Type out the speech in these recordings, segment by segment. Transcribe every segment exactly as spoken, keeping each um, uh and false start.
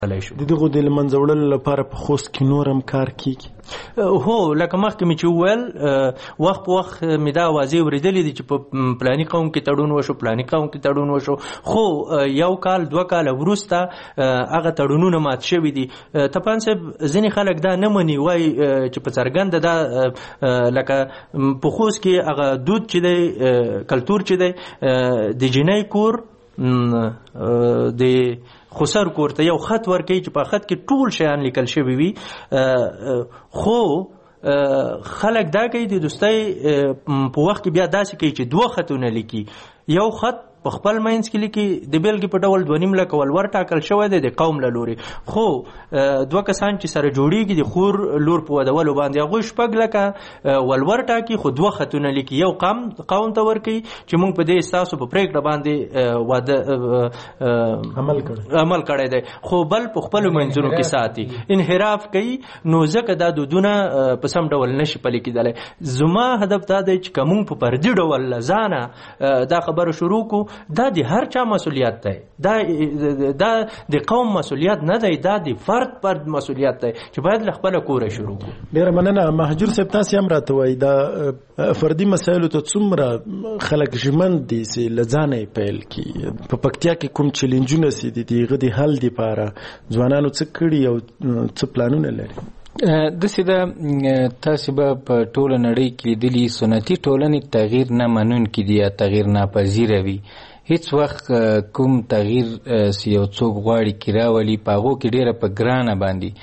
د دغو د له منځه وړلو لپاره په خوست کې نور هم کار کیږي؟ هو لکه مخکې مې چې وویل وخت په وخت مې دا اوازې اورېدلې دي چې په پلاني قوم کې تړون وشو پلاني قوم کې تړون وشو، خو یو کال دوه کاله وروسته هغه تړونونه مات شوي دي. تپان صاحب ځینې خلک دا نه مني، وایي چې په څرګنده دا لکه په خوست کې هغه دود چې دی کلتور چې دی د جنۍ کور د خسر کور ته یو خط ورکوي چې په خط کې ټول شیان لیکل شوي وي، خو خلک دا کوي د دوستۍ په وخت کې بیا داسې کوي چې دوه خطونه لیکي، یو خط په خپل منځ کې لیکي د بیلګې په ډول دوه نیم لکه ولور ټاکل شوی دی د قوم له لورې، خو دوه کسان چې سره جوړیږي د خور لور په ودولو باندې هغوی شپږ لکه ولور ټاکي خو دوه خطونه لیکي، یو قوم قوم ته ورکوي چې موږ په دې ستاسو په پرېکړه باندې واده عمل کړی عمل کړی دی، خو بل په خپلو منځونو کې ساتي، انحراف کوي. نو ځکه دا دودونه په سم ډول نشي پلي کېدلی. زما هدف دا دی چې که موږ په فردي ډول له ځانه دا خبره شروع کړو، دا د هر چا مسؤلیت دی، دا دا د قوم مسؤلیت نه دی، دا د فرد فرد مسؤلیت دی چې باید له خپله کوره شروع کړو. ډېره مننه. مهجور صاحب تاسې هم راته وایي دا فردي مسایلو ته څومره خلک ژمن دي چې له ځانه یې پیل کړي؟ په پکتیا کې کوم چیلنجونه چې دي د هغه د حل دپاره ځوانانو څه کړي او څه پلانونه لري؟ داسې ده تاسې به په ټوله نړۍ کې لیدلي سنتي ټولنې تغییر نه منونکي دي یا تغییر ناپذیره وي. هیڅ وخت کوم تغییر چې یو څوک غواړي چې راولي په هغو کې ډېره په ګرانه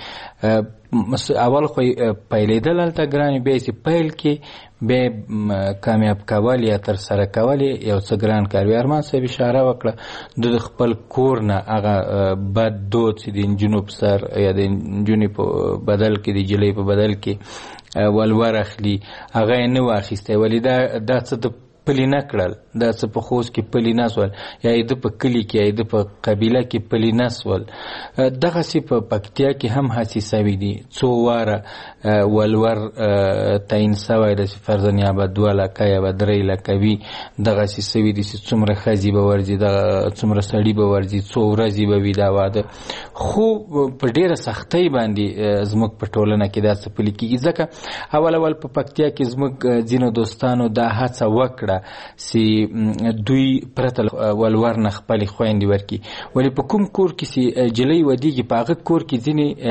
باندې اول خو پیلېدل هلته ګران، بیا چې پیل کې بیا کامیاب کول یا ترسره کول یو څه ګران کار وي. ارمان صاحب اشاره وکړه د خپل کور نه هغه بد دود چې د نجونو په سر یا د نجونې په بدل کې د جلۍ په بدل کې ولور اخلي هغه یې نه واخیستی، ولې دا دا څه د پلی نه کړل، دا څه په خوست کې پلی نه سول یا یې د په کلي کې یا یې د په قبیله کې پلی نه سول. دغسې په پکتیا کې هم هڅې سوي دي، څو واره ولور تعین سوی ده چې فرضاً یا به دوه لکه یا به درې لکه وي، دغسې سوي دي چې څومره ښځې به ورځي څومره سړي به ورځي څو ورځې به وي دا واده، خو په ډېره سختۍ باندې زموږ په ټولنه کې دا څه پلي کېږي. ځکه اول اول په پکتیا کې زموږ ځینو دوستانو دا هڅه وکړه چې دوی پرته ولور نه خپلې خویندې ورکړي، ولې په کوم کور کې چې جلۍ ودیږي په هغه کور کې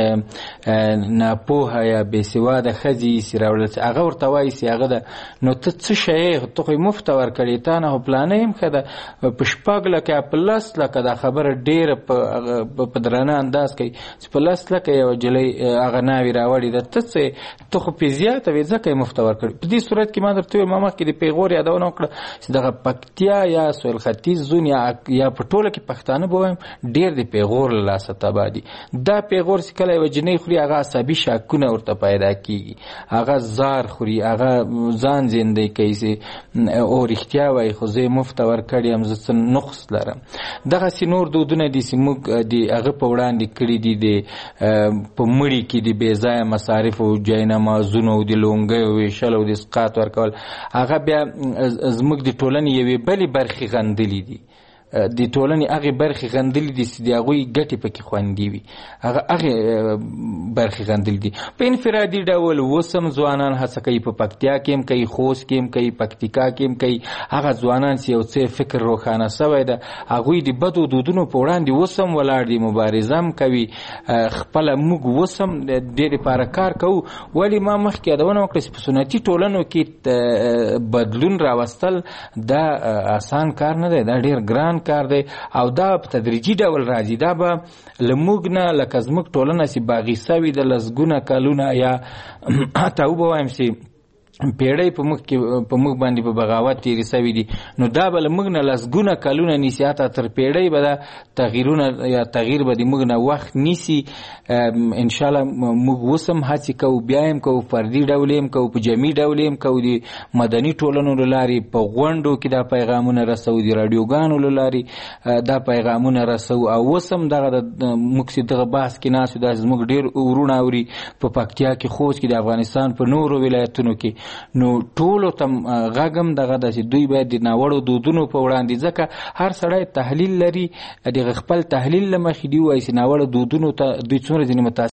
ځینې ناپوهه یا بېسواده ښځې چې راوړل چې هغه ورته وایي چې هغه ده نو ته څه شی یې، ته خو یې مفته ورکړې، تا نه خو پلانه هم ښه ده، په شپږ لکه یا په لس لکه دا خبره ډېره په درانه انداز کوي چې په لس لکه یوه جلۍ هغه ناوې راوړې ده، ته څه ته خو پې زیاته وې ځکه یې مفته ورکړې. په دې صورت کې ما درته وویل ما مخکې د پېغور یادونه وکړه چې دغه پکتیا یا سویل ختیځ زون یا یا په ټوله کې پښتانه به وایم ډېر د پېغور له لاسه تباه دي. دا پېغور چې کله یوه جنۍ خوري هغه عصبي شاکونه ورته پیدا کېږي، هغه زار خوري، هغه ځان زندی کوي چې او رښتیا وایي خو زه یې مفته ورکړې یم، زه څه نقص لرم. دغسې نور دودونه دي چې موږ د هغه په وړاندې کړي دي، د په مړي کې د بې ځایه مصارفو جاینمازونو او د لونګیو ویشل او د اسقاط ورکول، هغه بیا زموږ د ټولنې یوې بلې برخې غندلې دي، د ټولنې هغې برخې غندلې دي چې د هغوی ګټې پکې خوندي وي، هغه هغې برخې غندلې دي. په انفرادي ډول اوس هم ځوانان هڅه کوي، په پکتیا کې هم کوي، خوست کې هم کوي، پکتیکا کې هم کوي، هغه ځوانان چې یو څه فکر روښانه سوی ده هغوی د بدو دودونو په وړاندې اوس هم ولاړ دي، مبارزه هم کوي، خپله موږ اوس هم دې دپاره کار کوو. ولې ما مخکې یادونه وکړه چې په سنتي ټولنو کې بدلون راوستل دا آسان کار نه دی، دا ډېر ګران کار دی او دا په تدریجي ډول راځي. دا به له موږ نه لکه زموږ ټولنه چې باغي سوي د لسګونه کلونه یا حتی وبوایم چې پیړۍ په موږ کې په موږ باندې په بغاوت تېرې سوي دي، نو دا به له موږ نه لسګونه کلونه نیسي، حتی تر پیړۍ به دا تغییرونه یا تغییر به د موږ نه وخت نیسي. انشاءالله موږ اوس هم هڅې کوو، بیا هم کوو، فردي ډول هم کوو، په جمعي ډول هم کوو، د مدني ټولنو له لارې په غونډو کې دا پیغامونه رسوو، د راډیوګانو له لارې دا پیغامونه رسوو. او اوس هم دغه موږ چې دغه بحث کې ناست یو، دا زموږ ډېر ورونه اوري په پکتیا کې، خوست کې، د افغانستان په نورو ولایتونو کې نو ټولو ته غږم دغه ده چې دوی باید د ناوړو دودونو په وړاندې، ځکه هر سړی تحلیل لري، د خپل تحلیل له مخې دی وایي چې ناوړه دودونو ته دوی څومره ځینې متاثر